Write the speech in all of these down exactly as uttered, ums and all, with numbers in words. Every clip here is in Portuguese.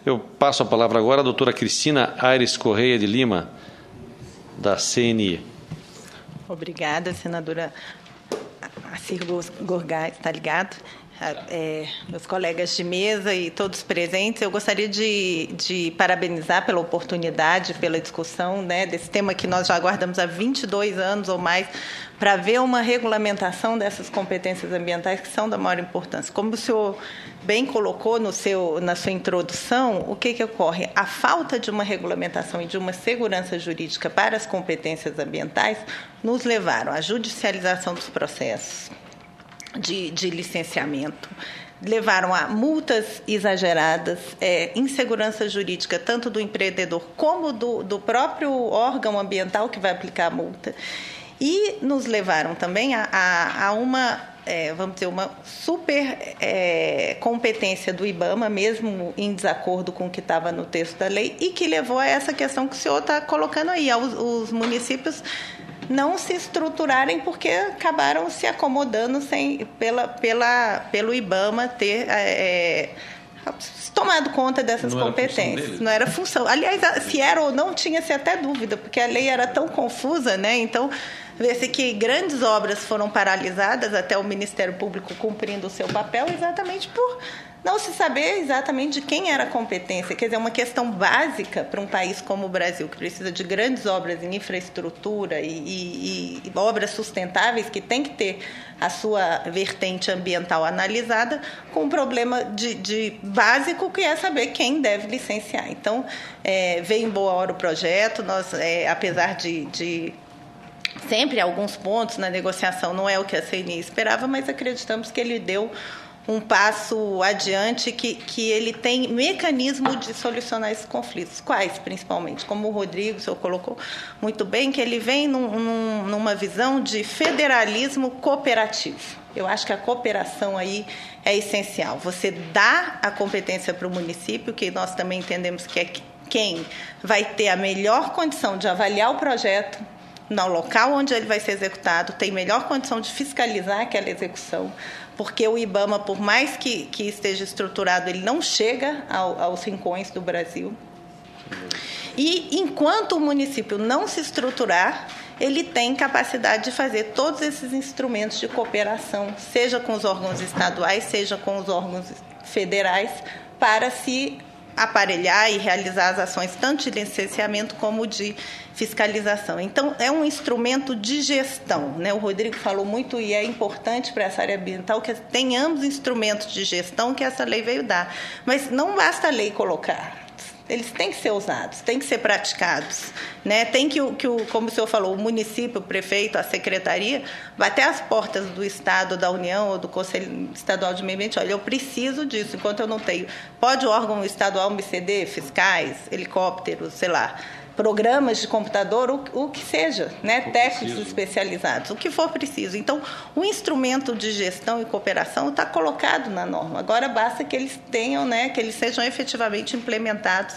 Eu passo a palavra agora à doutora Cristina Aires Correia de Lima, da C N I. Obrigada, senadora Acir Gorgás, está ligado? É, meus colegas de mesa e todos presentes, eu gostaria de, de parabenizar pela oportunidade, pela discussão, né, desse tema que nós já aguardamos há vinte e dois anos ou mais, para ver uma regulamentação dessas competências ambientais que são da maior importância. Como o senhor bem colocou no seu, na sua introdução, o que, que ocorre? A falta de uma regulamentação e de uma segurança jurídica para as competências ambientais nos levaram à judicialização dos processos De, de licenciamento, levaram a multas exageradas, é, insegurança jurídica, tanto do empreendedor como do, do próprio órgão ambiental que vai aplicar a multa, e nos levaram também a, a, a uma, é, vamos dizer, uma super é, competência do IBAMA, mesmo em desacordo com o que estava no texto da lei, e que levou a essa questão que o senhor está colocando aí, aos os municípios não se estruturarem porque acabaram se acomodando sem, pela, pela, pelo IBAMA ter é, tomado conta dessas não competências. Não era função. Aliás, se era ou não, tinha-se até dúvida, porque a lei era tão confusa, né? Então, vê-se que grandes obras foram paralisadas até o Ministério Público cumprindo o seu papel exatamente por não se saber exatamente de quem era a competência. Quer dizer, é uma questão básica para um país como o Brasil, que precisa de grandes obras em infraestrutura e, e, e obras sustentáveis, que tem que ter a sua vertente ambiental analisada, com um problema de, de básico, que é saber quem deve licenciar. Então, é, veio em boa hora o projeto, nós, é, apesar de... de sempre alguns pontos na negociação, não é o que a C N I esperava, mas acreditamos que ele deu um passo adiante, que, que ele tem mecanismo de solucionar esses conflitos. Quais, principalmente? Como o Rodrigo, o senhor colocou muito bem, que ele vem num, num, numa visão de federalismo cooperativo. Eu acho que a cooperação aí é essencial. Você dá a competência para o município, que nós também entendemos que é quem vai ter a melhor condição de avaliar o projeto, no local onde ele vai ser executado, tem melhor condição de fiscalizar aquela execução, porque o IBAMA, por mais que, que esteja estruturado, ele não chega ao, aos rincões do Brasil. E, enquanto o município não se estruturar, ele tem capacidade de fazer todos esses instrumentos de cooperação, seja com os órgãos estaduais, seja com os órgãos federais, para se aparelhar e realizar as ações tanto de licenciamento como de fiscalização. Então, é um instrumento de gestão, né? O Rodrigo falou muito, e é importante para essa área ambiental, que tenhamos instrumentos de gestão que essa lei veio dar. Mas não basta a lei colocar. Eles têm que ser usados, têm que ser praticados, né? Tem que, que, como o senhor falou, o município, o prefeito, a secretaria, bater as portas do Estado, da União ou do Conselho Estadual de Meio Ambiente. Olha, eu preciso disso, enquanto eu não tenho. Pode o órgão estadual me ceder fiscais, helicópteros, sei lá, programas de computador, o, o que seja, né? Técnicos especializados, o que for preciso. Então, o instrumento de gestão e cooperação está colocado na norma. Agora, basta que eles tenham, né, que eles sejam efetivamente implementados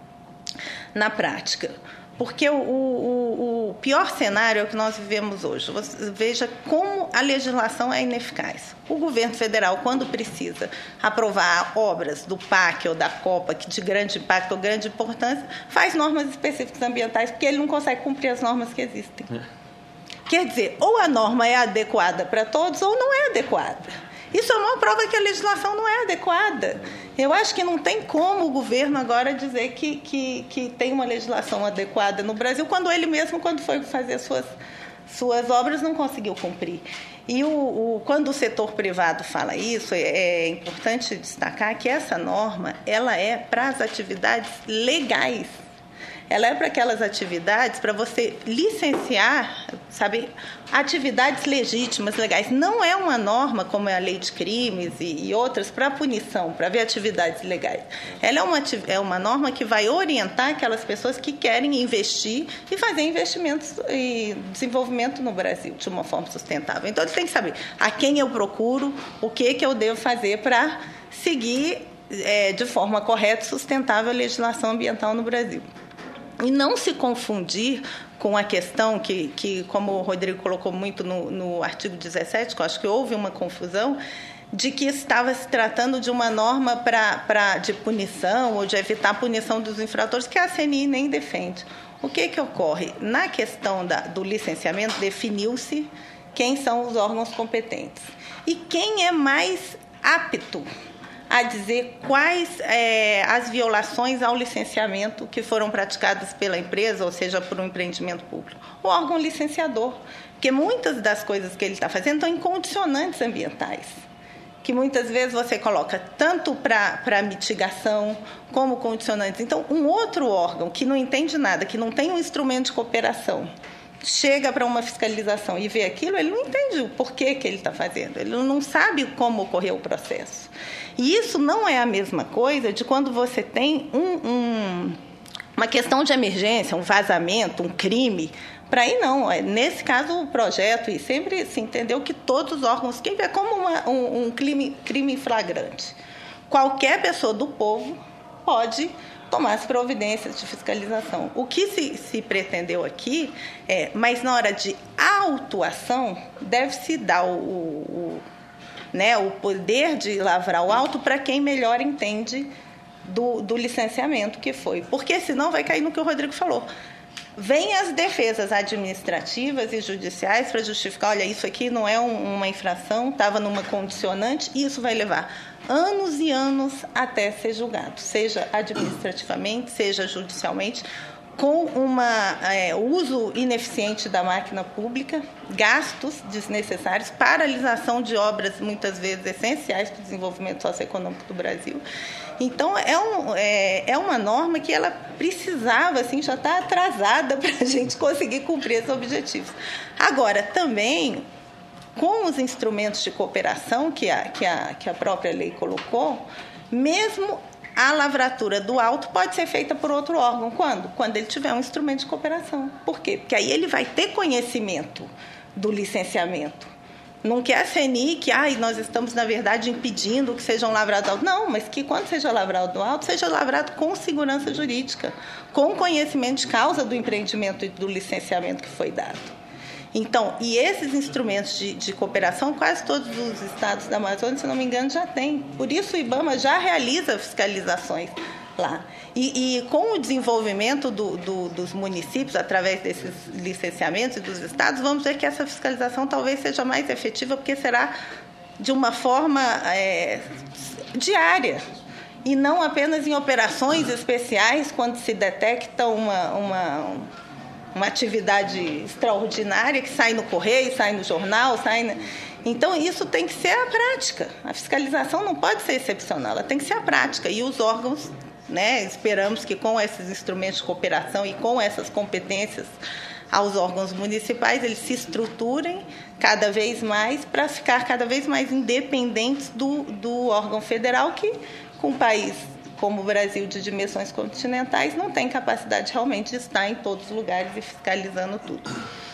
na prática. Porque o, o, o pior cenário é o que nós vivemos hoje. Você veja como a legislação é ineficaz. O governo federal, quando precisa aprovar obras do P A C ou da COPA, que de grande impacto ou grande importância, faz normas específicas ambientais, porque ele não consegue cumprir as normas que existem. É. Quer dizer, ou a norma é adequada para todos, ou não é adequada. Isso é uma prova que a legislação não é adequada. Eu acho que não tem como o governo agora dizer que, que, que tem uma legislação adequada no Brasil, quando ele mesmo, quando foi fazer suas, suas obras, não conseguiu cumprir. E o, o, quando o setor privado fala isso, é, é importante destacar que essa norma ela é para as atividades legais. Ela é para aquelas atividades, para você licenciar, sabe, atividades legítimas, legais. Não é uma norma, como é a lei de crimes e, e outras, para punição, para ver atividades legais. Ela é uma, é uma norma que vai orientar aquelas pessoas que querem investir e fazer investimentos e desenvolvimento no Brasil de uma forma sustentável. Então, eles têm que saber a quem eu procuro, o que, que eu devo fazer para seguir é, de forma correta e sustentável a legislação ambiental no Brasil. E não se confundir com a questão que, que como o Rodrigo colocou muito no, no artigo dezessete, que eu acho que houve uma confusão, de que estava se tratando de uma norma pra, pra, de punição ou de evitar a punição dos infratores, que a C N I nem defende. O que, que ocorre? Na questão da, do licenciamento, definiu-se quem são os órgãos competentes. E quem é mais apto a dizer quais é, as violações ao licenciamento que foram praticadas pela empresa, ou seja, por um empreendimento público? O órgão licenciador. Porque muitas das coisas que ele está fazendo estão em condicionantes ambientais, que muitas vezes você coloca tanto para mitigação como condicionantes. Então, um outro órgão que não entende nada, que não tem um instrumento de cooperação, chega para uma fiscalização e vê aquilo, ele não entende o porquê que ele está fazendo, ele não sabe como ocorreu o processo. E isso não é a mesma coisa de quando você tem um, um, uma questão de emergência, um vazamento, um crime. Para aí não, nesse caso o projeto, e sempre se entendeu que todos os órgãos, quem vê como uma, um, um crime, crime flagrante, qualquer pessoa do povo pode tomar as providências de fiscalização. O que se, se pretendeu aqui é, mas na hora de autuação, deve-se dar o, o, né, o poder de lavrar o auto para quem melhor entende do, do licenciamento que foi. Porque senão vai cair no que o Rodrigo falou. Vêm as defesas administrativas e judiciais para justificar, olha, isso aqui não é um, uma infração, estava numa condicionante, e isso vai levar anos e anos até ser julgado, seja administrativamente, seja judicialmente, com uma, é, uso ineficiente da máquina pública, gastos desnecessários, paralisação de obras, muitas vezes, essenciais para o desenvolvimento socioeconômico do Brasil. Então, é, um, é, é uma norma que ela precisava, assim, já está atrasada para a gente conseguir cumprir esses objetivos. Agora, também, com os instrumentos de cooperação que a, que a, que a própria lei colocou, mesmo a lavratura do auto pode ser feita por outro órgão. Quando? Quando ele tiver um instrumento de cooperação. Por quê? Porque aí ele vai ter conhecimento do licenciamento. Não quer a C N I que ah, nós estamos, na verdade, impedindo que sejam lavrados auto. Não, mas que quando seja lavrado o auto, seja lavrado com segurança jurídica, com conhecimento de causa do empreendimento e do licenciamento que foi dado. Então, e esses instrumentos de, de cooperação, quase todos os estados da Amazônia, se não me engano, já têm. Por isso, o IBAMA já realiza fiscalizações lá. E, e com o desenvolvimento do, do, dos municípios, através desses licenciamentos e dos estados, vamos ver que essa fiscalização talvez seja mais efetiva, porque será de uma forma é, diária, e não apenas em operações especiais, quando se detecta uma... uma uma atividade extraordinária que sai no correio, sai no jornal, sai... Na... Então, isso tem que ser a prática. A fiscalização não pode ser excepcional, ela tem que ser a prática. E os órgãos, né, esperamos que com esses instrumentos de cooperação e com essas competências aos órgãos municipais, eles se estruturem cada vez mais para ficar cada vez mais independentes do, do órgão federal, que, com o país como o Brasil de dimensões continentais, não tem capacidade realmente de estar em todos os lugares e fiscalizando tudo.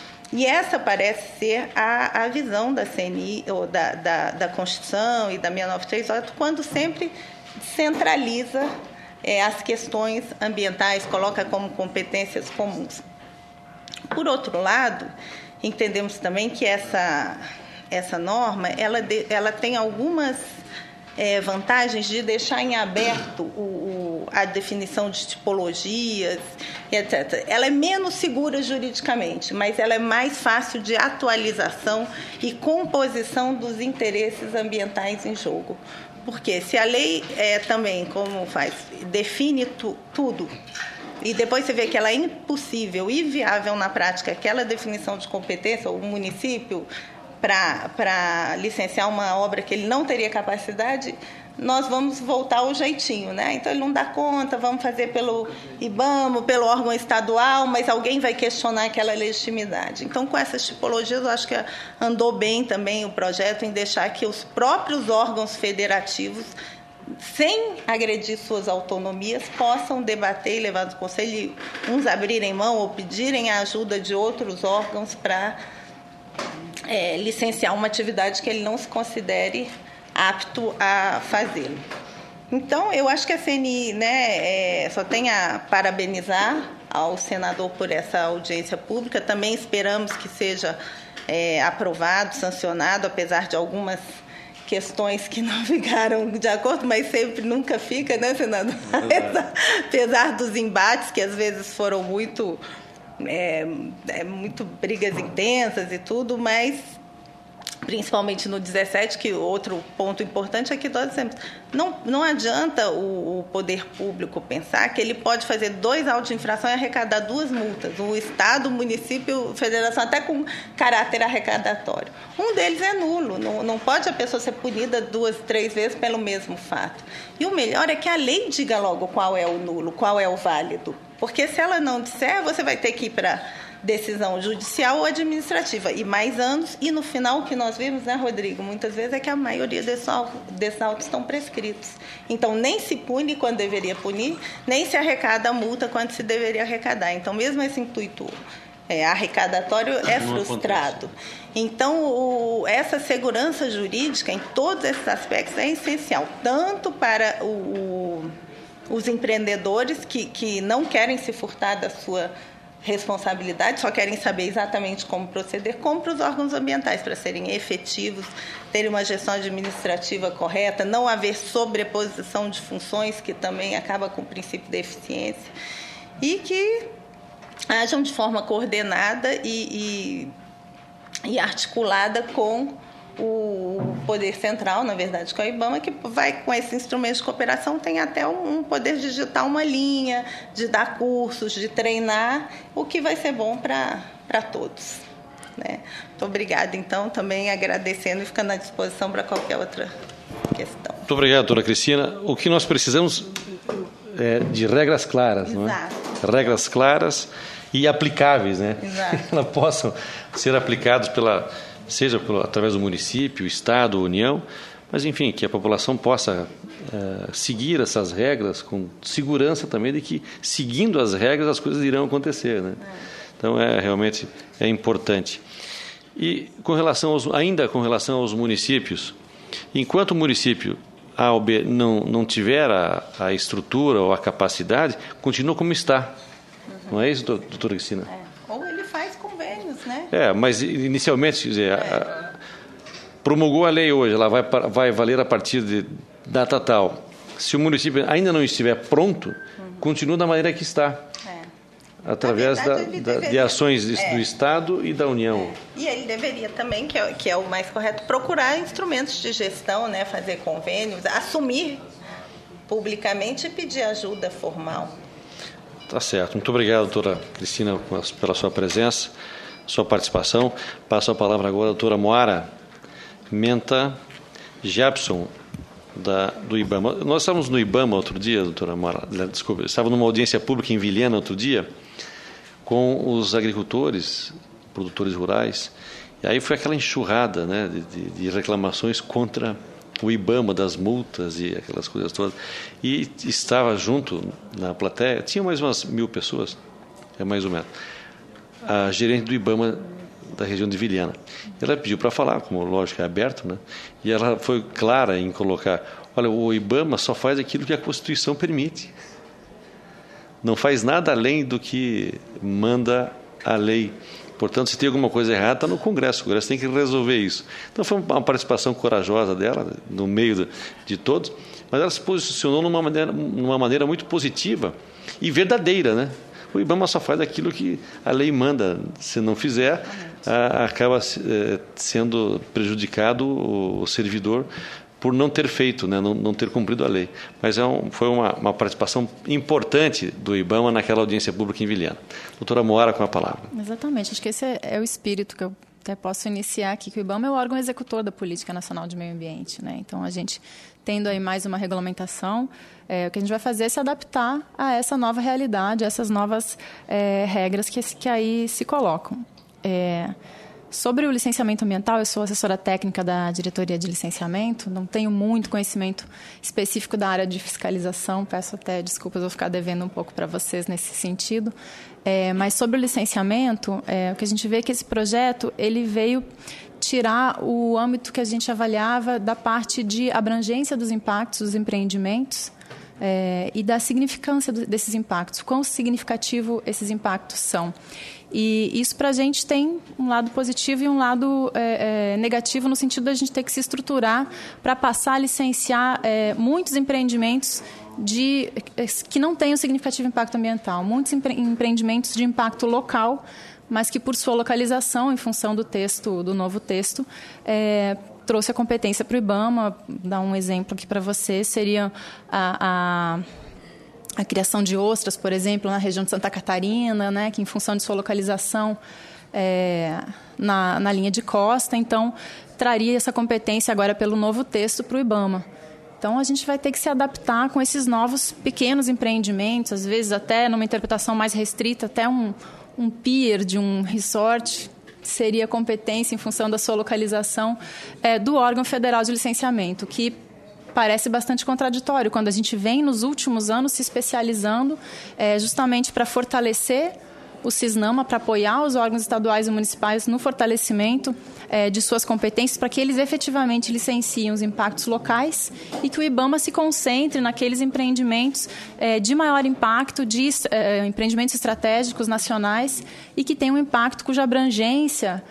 E essa parece ser a, a visão da C N I, ou da, da, da Constituição e da seiscentos e noventa e três, quando sempre centraliza é, as questões ambientais, coloca como competências comuns. Por outro lado, entendemos também que essa, essa norma ela, de, ela tem algumas... É, vantagens de deixar em aberto o, o, a definição de tipologias, etcétera. Ela é menos segura juridicamente, mas ela é mais fácil de atualização e composição dos interesses ambientais em jogo. Porque se a lei é, também, como faz, define tu, tudo, e depois você vê que ela é impossível e viável na prática, aquela definição de competência, o município... para licenciar uma obra que ele não teria capacidade, nós vamos voltar ao jeitinho, né? Então, ele não dá conta, vamos fazer pelo IBAMA, pelo órgão estadual, mas alguém vai questionar aquela legitimidade. Então, com essas tipologias, eu acho que andou bem também o projeto em deixar que os próprios órgãos federativos, sem agredir suas autonomias, possam debater e levar do conselho, uns abrirem mão ou pedirem a ajuda de outros órgãos para... É, licenciar uma atividade que ele não se considere apto a fazê-lo. Então, eu acho que a C N I, né, é, só tem a parabenizar ao senador por essa audiência pública. Também esperamos que seja é, aprovado, sancionado, apesar de algumas questões que não ficaram de acordo, mas sempre nunca fica, né, senador? Apesar dos embates, que às vezes foram muito, é, é, muito brigas intensas e tudo, mas principalmente no dezessete, que outro ponto importante é que nós dizemos, não, não adianta o, o poder público pensar que ele pode fazer dois autos de infração e arrecadar duas multas, o Estado, o município, federação, até com caráter arrecadatório. Um deles é nulo, não, não pode a pessoa ser punida duas, três vezes pelo mesmo fato. E o melhor é que a lei diga logo qual é o nulo, qual é o válido, porque se ela não disser, você vai ter que ir para decisão judicial ou administrativa, e mais anos, e no final o que nós vimos, né, Rodrigo, muitas vezes é que a maioria desses autos estão prescritos. Então, nem se pune quando deveria punir, nem se arrecada a multa quando se deveria arrecadar. Então, mesmo esse intuito é, arrecadatório é frustrado. Então, o, essa segurança jurídica, em todos esses aspectos, é essencial, tanto para o, o, os empreendedores que, que não querem se furtar da sua responsabilidade, só querem saber exatamente como proceder, como para os órgãos ambientais, para serem efetivos, terem uma gestão administrativa correta, não haver sobreposição de funções, que também acaba com o princípio da eficiência, e que hajam de forma coordenada e, e, e articulada com o poder central, na verdade, com a IBAMA, que vai, com esse instrumento de cooperação, tem até um poder de digitar uma linha, de dar cursos, de treinar, o que vai ser bom para para todos. Né? Muito obrigada, então, também agradecendo e ficando à disposição para qualquer outra questão. Muito obrigado, doutora Cristina. O que nós precisamos é de regras claras, Exato. Não é? Regras claras e aplicáveis, né? Exato. Elas possam ser aplicadas pela... seja através do município, Estado, União, mas, enfim, que a população possa uh, seguir essas regras com segurança também de que, seguindo as regras, as coisas irão acontecer. Né? É. Então, é, realmente é importante. E, com relação aos, ainda com relação aos municípios, enquanto o município A ou B não, não tiver a, a estrutura ou a capacidade, continua como está. Uhum. Não é isso, doutora Cristina? É. Ou ele faz convênios, né? É, mas inicialmente, quer dizer, é. a, promulgou a lei hoje, ela vai, vai valer a partir de data tal. Se o município ainda não estiver pronto, uhum. continua da maneira que está. É. Através verdade, da, da, deveria, de ações é. do Estado e da União. É. E ele deveria também, que é, que é o mais correto, procurar instrumentos de gestão, né, fazer convênios, assumir publicamente e pedir ajuda formal. Tá certo. Muito obrigado, doutora Cristina, pela sua presença, sua participação. Passo a palavra agora à doutora Moara Menta Japson, da, do IBAMA. Nós estávamos no IBAMA outro dia, doutora Moara, desculpa, estava numa audiência pública em Vilhena outro dia, com os agricultores, produtores rurais, e aí foi aquela enxurrada, né, de, de, de reclamações contra o IBAMA, das multas e aquelas coisas todas. E estava junto na plateia, tinha mais umas mil pessoas, é mais ou menos, a gerente do IBAMA da região de Vilhena. Ela pediu para falar, como lógico é aberto, né? E ela foi clara em colocar, olha, o IBAMA só faz aquilo que a Constituição permite. Não faz nada além do que manda a lei. Portanto, se tem alguma coisa errada, está no Congresso. O Congresso tem que resolver isso. Então, foi uma participação corajosa dela, no meio de todos, mas ela se posicionou numa maneira, numa maneira muito positiva e verdadeira, né? O IBAMA só faz aquilo que a lei manda. Se não fizer, a, acaba é, sendo prejudicado o, o servidor por não ter feito, né, não, não ter cumprido a lei. Mas é um, foi uma, uma participação importante do IBAMA naquela audiência pública em Vilhena. Doutora Moara, com a palavra. Exatamente, acho que esse é, é o espírito que eu até posso iniciar aqui, que o IBAMA é o órgão executor da Política Nacional de Meio Ambiente. Né? Então, a gente, tendo aí mais uma regulamentação, é, o que a gente vai fazer é se adaptar a essa nova realidade, a essas novas é, regras que, que aí se colocam. É, Sobre o licenciamento ambiental, eu sou assessora técnica da diretoria de licenciamento, não tenho muito conhecimento específico da área de fiscalização, peço até desculpas, vou ficar devendo um pouco para vocês nesse sentido. É, mas sobre o licenciamento, é, o que a gente vê é que esse projeto ele veio tirar o âmbito que a gente avaliava da parte de abrangência dos impactos dos empreendimentos, é, e da significância do, desses impactos, quão significativo esses impactos são. E isso, para a gente, tem um lado positivo e um lado é, é, negativo, no sentido da gente ter que se estruturar para passar a licenciar é, muitos empreendimentos de, que não têm um significativo impacto ambiental, muitos empre, empreendimentos de impacto local, mas que, por sua localização, em função do texto, do novo texto, é, trouxe a competência para o IBAMA. Dar um exemplo aqui para você, seria a... a A criação de ostras, por exemplo, na região de Santa Catarina, né, que em função de sua localização é, na, na linha de costa, então traria essa competência agora pelo novo texto para o IBAMA. Então a gente vai ter que se adaptar com esses novos pequenos empreendimentos, às vezes até numa interpretação mais restrita, até um, um pier de um resort seria competência em função da sua localização é, do órgão federal de licenciamento, que parece bastante contraditório, quando a gente vem nos últimos anos se especializando é, justamente para fortalecer o CISNAMA, para apoiar os órgãos estaduais e municipais no fortalecimento é, de suas competências, para que eles efetivamente licenciem os impactos locais e que o IBAMA se concentre naqueles empreendimentos é, de maior impacto, de é, empreendimentos estratégicos nacionais e que tenham um impacto cuja abrangência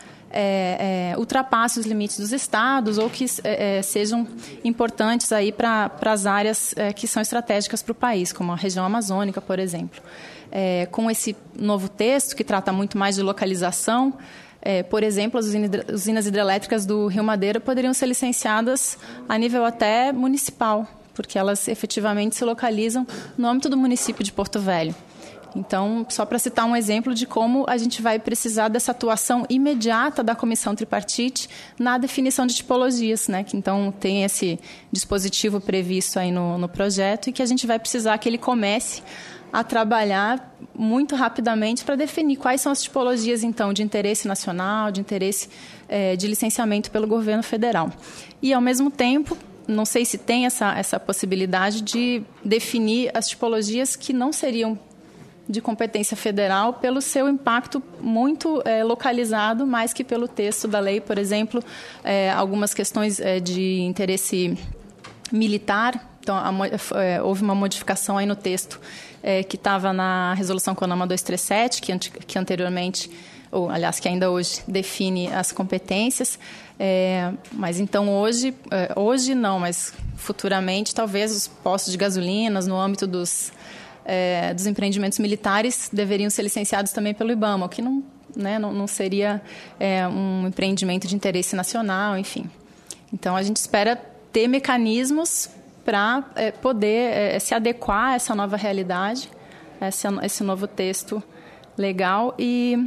É, é, ultrapasse os limites dos estados ou que é, sejam importantes aí para as áreas é, que são estratégicas para o país, como a região amazônica, por exemplo. É, com esse novo texto, que trata muito mais de localização, é, por exemplo, as usinas hidrelétricas do Rio Madeira poderiam ser licenciadas a nível até municipal, porque elas efetivamente se localizam no âmbito do município de Porto Velho. Então, só para citar um exemplo de como a gente vai precisar dessa atuação imediata da comissão tripartite na definição de tipologias, né? Que então tem esse dispositivo previsto aí no, no projeto e que a gente vai precisar que ele comece a trabalhar muito rapidamente para definir quais são as tipologias, então, de interesse nacional, de interesse é, de licenciamento pelo governo federal. E, ao mesmo tempo, não sei se tem essa, essa possibilidade de definir as tipologias que não seriam de competência federal pelo seu impacto muito é, localizado, mais que pelo texto da lei. Por exemplo, é, algumas questões é, de interesse militar. Então, a, é, houve uma modificação aí no texto é, que estava na Resolução CONAMA duzentos e trinta e sete, que, que anteriormente, ou aliás, que ainda hoje define as competências. É, mas então hoje, é, hoje não, mas futuramente talvez os postos de gasolinas no âmbito dos É, dos empreendimentos militares deveriam ser licenciados também pelo IBAMA, o que não, né, não, não seria é, um empreendimento de interesse nacional, enfim. Então, a gente espera ter mecanismos para é, poder é, se adequar a essa nova realidade, a esse, a esse novo texto legal e...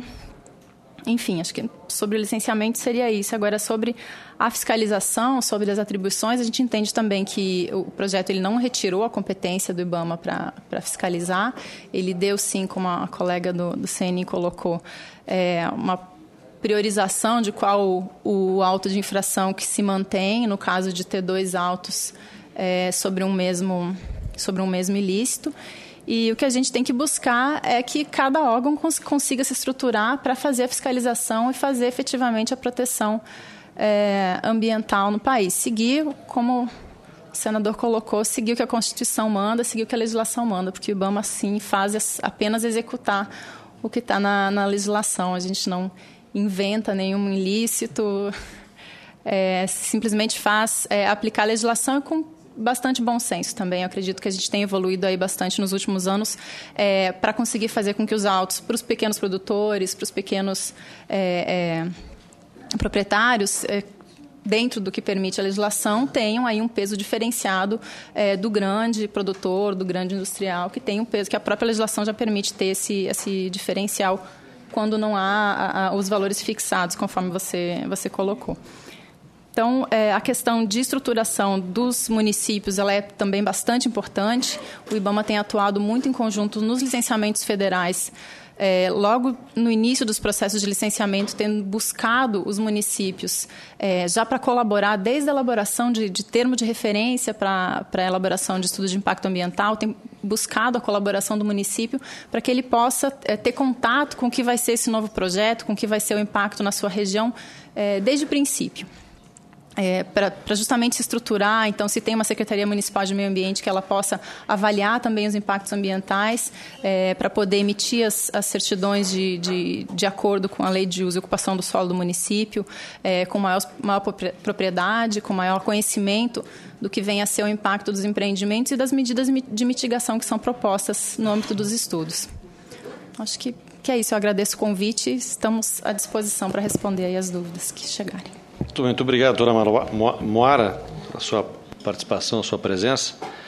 Enfim, acho que sobre o licenciamento seria isso. Agora, sobre a fiscalização, sobre as atribuições, a gente entende também que o projeto ele não retirou a competência do IBAMA para fiscalizar. Ele deu, sim, como a colega do, do C N I colocou, é, uma priorização de qual o, o auto de infração que se mantém, no caso de ter dois autos é, sobre um mesmo, sobre um mesmo ilícito. E o que a gente tem que buscar é que cada órgão cons- consiga se estruturar para fazer a fiscalização e fazer efetivamente a proteção é, ambiental no país. Seguir, como o senador colocou, seguir o que a Constituição manda, seguir o que a legislação manda, porque o IBAMA, sim, faz apenas executar o que está na, na legislação. A gente não inventa nenhum ilícito, é, simplesmente faz é, aplicar a legislação com bastante bom senso também. Eu acredito que a gente tem evoluído aí bastante nos últimos anos é, para conseguir fazer com que os autos para os pequenos produtores, para os pequenos é, é, proprietários, é, dentro do que permite a legislação, tenham aí um peso diferenciado é, do grande produtor, do grande industrial, que tem um peso que a própria legislação já permite ter esse, esse diferencial quando não há a, a, os valores fixados, conforme você, você colocou. Então, é, a questão de estruturação dos municípios ela é também bastante importante. O IBAMA tem atuado muito em conjunto nos licenciamentos federais, é, logo no início dos processos de licenciamento, tendo buscado os municípios é, já para colaborar desde a elaboração de, de termo de referência para a elaboração de estudos de impacto ambiental, tem buscado a colaboração do município para que ele possa é, ter contato com o que vai ser esse novo projeto, com o que vai ser o impacto na sua região é, desde o princípio. É, para justamente se estruturar, então, se tem uma Secretaria Municipal de Meio Ambiente que ela possa avaliar também os impactos ambientais, é, para poder emitir as, as certidões de, de, de acordo com a Lei de Uso e Ocupação do Solo do município, é, com maior, maior propriedade, com maior conhecimento do que vem a ser o impacto dos empreendimentos e das medidas de mitigação que são propostas no âmbito dos estudos. Acho que, que é isso. Eu agradeço o convite e estamos à disposição para responder aí as dúvidas que chegarem. Muito, muito obrigado, doutora Moara, a sua participação, a sua presença.